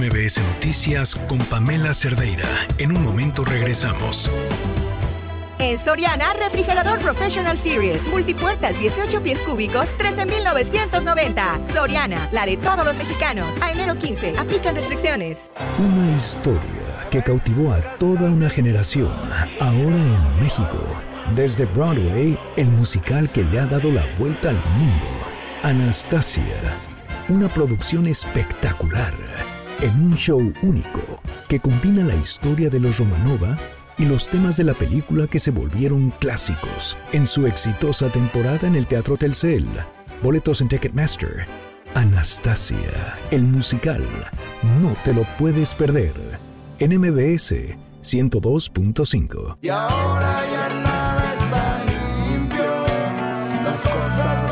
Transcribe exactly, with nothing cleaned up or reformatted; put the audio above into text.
M B S Noticias con Pamela Cerdeira. En un momento regresamos. En Soriana, refrigerador Professional Series, multipuertas dieciocho pies cúbicos, trece mil novecientos noventa. Soriana, la de todos los mexicanos. A enero quince, aplican restricciones. Una historia que cautivó a toda una generación, ahora en México. Desde Broadway, el musical que le ha dado la vuelta al mundo. Anastasia, una producción espectacular, en un show único que combina la historia de los Romanova y los temas de la película que se volvieron clásicos en su exitosa temporada en el Teatro Telcel. Boletos en Ticketmaster. Anastasia, el musical. No te lo puedes perder. En M B S ciento dos punto cinco. Y ahora ya nada está limpio, las cosas